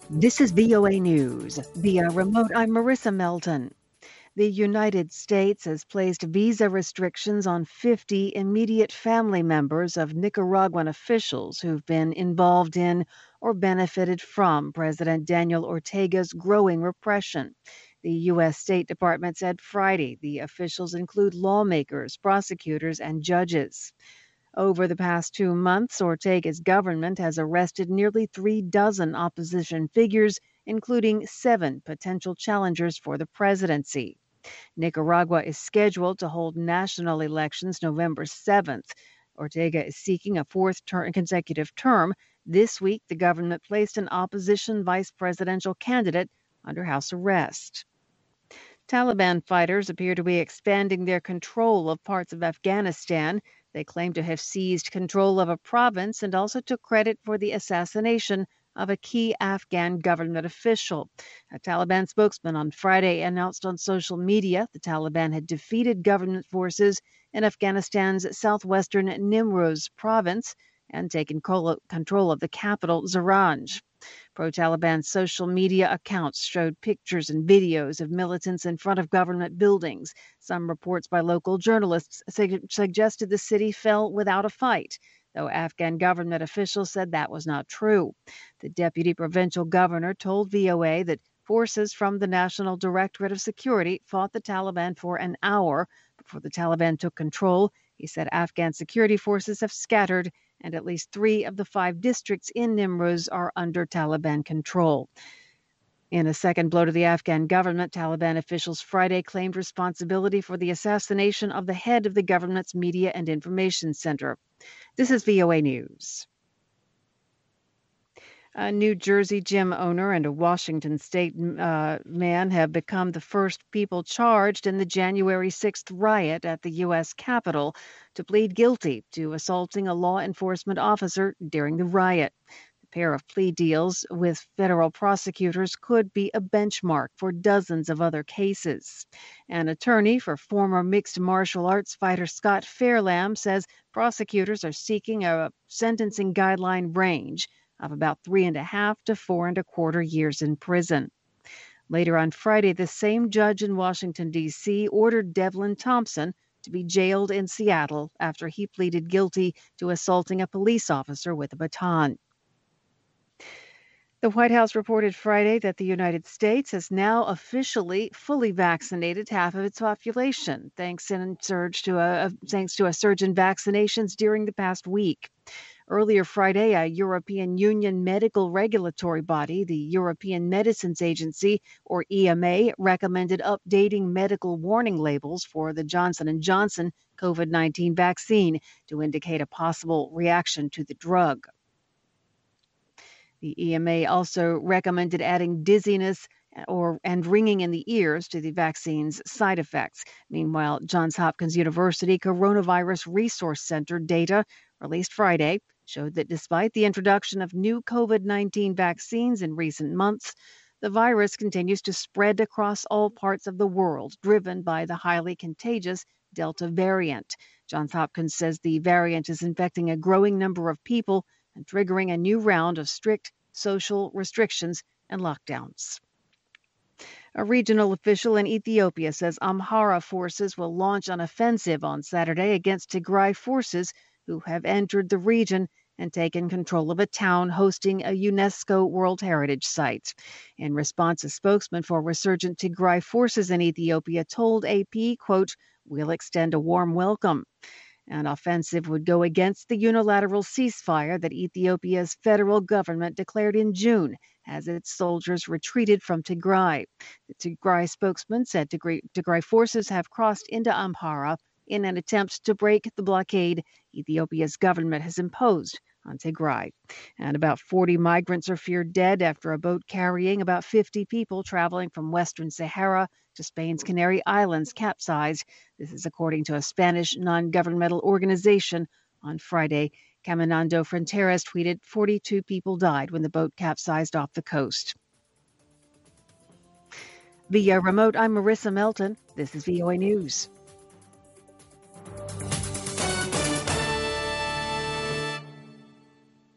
This is VOA News. Via remote, I'm Marissa Melton. The United States has placed visa restrictions on 50 immediate family members of Nicaraguan officials who've been involved in or benefited from President Daniel Ortega's growing repression. The U.S. State Department said Friday the officials include lawmakers, prosecutors, and judges. Over the past 2 months, Ortega's government has arrested nearly 3 dozen opposition figures, including 7 potential challengers for the presidency. Nicaragua is scheduled to hold national elections November 7th. Ortega is seeking a consecutive term. This week, the government placed an opposition vice presidential candidate under house arrest. Taliban fighters appear to be expanding their control of parts of Afghanistan. They claim to have seized control of a province and also took credit for the assassination of a key Afghan government official. A Taliban spokesman on Friday announced on social media the Taliban had defeated government forces in Afghanistan's southwestern Nimruz province and taken control of the capital, Zaranj. Pro-Taliban social media accounts showed pictures and videos of militants in front of government buildings. Some reports by local journalists suggested the city fell without a fight, though Afghan government officials said that was not true. The deputy provincial governor told VOA that forces from the National Directorate of Security fought the Taliban for an hour before the Taliban took control. He said Afghan security forces have scattered and at least 3 of the 5 districts in Nimruz are under Taliban control. In a second blow to the Afghan government, Taliban officials Friday claimed responsibility for the assassination of the head of the government's Media and Information Center. This is VOA News. A New Jersey gym owner and a Washington state man have become the first people charged in the January 6th riot at the U.S. Capitol to plead guilty to assaulting a law enforcement officer during the riot. The pair of plea deals with federal prosecutors could be a benchmark for dozens of other cases. An attorney for former mixed martial arts fighter Scott Fairlamb says prosecutors are seeking a sentencing guideline range of about 3.5 to 4.25 years in prison. Later on Friday, the same judge in Washington, D.C., ordered Devlin Thompson to be jailed in Seattle after he pleaded guilty to assaulting a police officer with a baton. The White House reported Friday that the United States has now officially fully vaccinated half of its population, thanks to a surge in vaccinations during the past week. Earlier Friday, a European Union medical regulatory body, the European Medicines Agency, or EMA, recommended updating medical warning labels for the Johnson & Johnson COVID-19 vaccine to indicate a possible reaction to the drug. The EMA also recommended adding dizziness and ringing in the ears to the vaccine's side effects. Meanwhile, Johns Hopkins University Coronavirus Resource Center data released Friday showed that despite the introduction of new COVID-19 vaccines in recent months, the virus continues to spread across all parts of the world, driven by the highly contagious Delta variant. Johns Hopkins says the variant is infecting a growing number of people and triggering a new round of strict social restrictions and lockdowns. A regional official in Ethiopia says Amhara forces will launch an offensive on Saturday against Tigray forces who have entered the region and taken control of a town hosting a UNESCO World Heritage Site. In response, a spokesman for resurgent Tigray forces in Ethiopia told AP, quote, "We'll extend a warm welcome." An offensive would go against the unilateral ceasefire that Ethiopia's federal government declared in June as its soldiers retreated from Tigray. The Tigray spokesman said Tigray forces have crossed into Amhara in an attempt to break the blockade Ethiopia's government has imposed on Tigray. And about 40 migrants are feared dead after a boat carrying about 50 people traveling from Western Sahara to Spain's Canary Islands capsized. This is according to a Spanish non-governmental organization on Friday. Caminando Fronteras tweeted 42 people died when the boat capsized off the coast. Via remote, I'm Marissa Melton. This is VOA News.